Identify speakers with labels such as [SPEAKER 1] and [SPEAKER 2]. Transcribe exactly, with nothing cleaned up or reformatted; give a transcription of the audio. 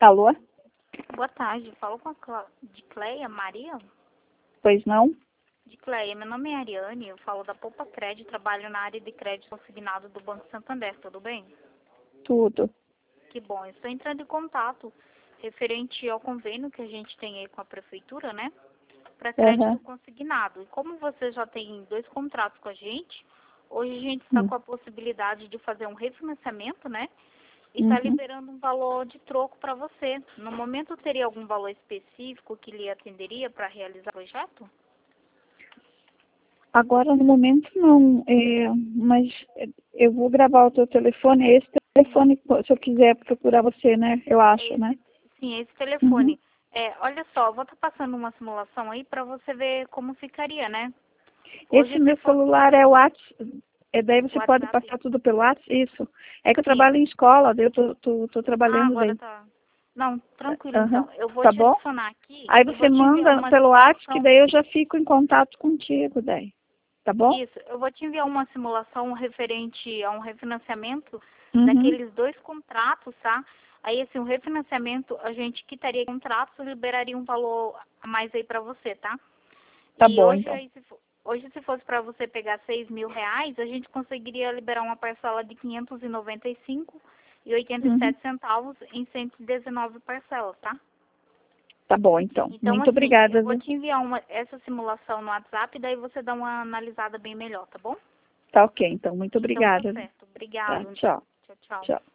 [SPEAKER 1] Alô?
[SPEAKER 2] Boa tarde, falo com a Cla... de Cleia Maria?
[SPEAKER 1] Pois não?
[SPEAKER 2] De Cleia, meu nome é Ariane, eu falo da Poupa Crédito, trabalho na área de crédito consignado do Banco Santander, tudo bem?
[SPEAKER 1] Tudo.
[SPEAKER 2] Que bom, eu estou entrando em contato referente ao convênio que a gente tem aí com a Prefeitura, né? Para crédito
[SPEAKER 1] Aham.
[SPEAKER 2] consignado. E como você já tem dois contratos com a gente, hoje a gente está
[SPEAKER 1] Hum.
[SPEAKER 2] com a possibilidade de fazer um refinanciamento, né? E está
[SPEAKER 1] Uhum.
[SPEAKER 2] liberando um valor de troco para você. No momento, teria algum valor específico que lhe atenderia para realizar o projeto?
[SPEAKER 1] Agora, no momento, não. É, mas é, eu vou gravar o teu telefone. É esse telefone, se eu quiser procurar você, né? Eu acho, né?
[SPEAKER 2] Esse, sim, esse
[SPEAKER 1] Uhum.
[SPEAKER 2] telefone. É, olha só, eu vou estar passando uma simulação aí para você ver como ficaria, né?
[SPEAKER 1] Esse
[SPEAKER 2] Hoje, se
[SPEAKER 1] meu
[SPEAKER 2] fosse
[SPEAKER 1] celular é o WhatsApp. É, daí
[SPEAKER 2] o
[SPEAKER 1] você pode
[SPEAKER 2] WhatsApp,
[SPEAKER 1] passar tudo pelo WhatsApp? Isso. É que eu
[SPEAKER 2] sim.
[SPEAKER 1] trabalho em escola, daí eu tô, tô, tô
[SPEAKER 2] Ah,
[SPEAKER 1] trabalhando
[SPEAKER 2] agora
[SPEAKER 1] daí.
[SPEAKER 2] tá. Não, tranquilo
[SPEAKER 1] Aham.
[SPEAKER 2] então. Eu vou
[SPEAKER 1] Tá
[SPEAKER 2] te
[SPEAKER 1] bom?
[SPEAKER 2] adicionar aqui
[SPEAKER 1] Aí
[SPEAKER 2] e
[SPEAKER 1] você
[SPEAKER 2] vou te enviar
[SPEAKER 1] manda
[SPEAKER 2] uma
[SPEAKER 1] pelo WhatsApp, que
[SPEAKER 2] simulação.
[SPEAKER 1] daí eu já fico em contato contigo, daí. Tá bom?
[SPEAKER 2] Isso, eu vou te enviar uma simulação referente a um refinanciamento
[SPEAKER 1] Uhum.
[SPEAKER 2] daqueles dois contratos, tá? Aí, assim, o refinanciamento, a gente quitaria contratos e liberaria um valor a mais aí pra você, tá?
[SPEAKER 1] Tá
[SPEAKER 2] E
[SPEAKER 1] bom,
[SPEAKER 2] hoje,
[SPEAKER 1] então.
[SPEAKER 2] aí, se, fo- hoje, se fosse pra você pegar seis mil reais, a gente conseguiria liberar uma parcela de quinhentos e noventa e cinco e oitenta e
[SPEAKER 1] Uhum.
[SPEAKER 2] sete centavos em cento e dezenove parcelas, tá?
[SPEAKER 1] Tá bom, então.
[SPEAKER 2] Então,
[SPEAKER 1] Muito
[SPEAKER 2] assim, eu
[SPEAKER 1] obrigada,
[SPEAKER 2] vou
[SPEAKER 1] viu?
[SPEAKER 2] te enviar uma, essa simulação no WhatsApp, daí você dá uma analisada bem melhor, tá bom?
[SPEAKER 1] Tá ok, então. Muito
[SPEAKER 2] Então tá
[SPEAKER 1] obrigada, viu?
[SPEAKER 2] certo.
[SPEAKER 1] Tá,
[SPEAKER 2] Obrigado, então.
[SPEAKER 1] tchau.
[SPEAKER 2] Tchau, tchau.
[SPEAKER 1] Tchau.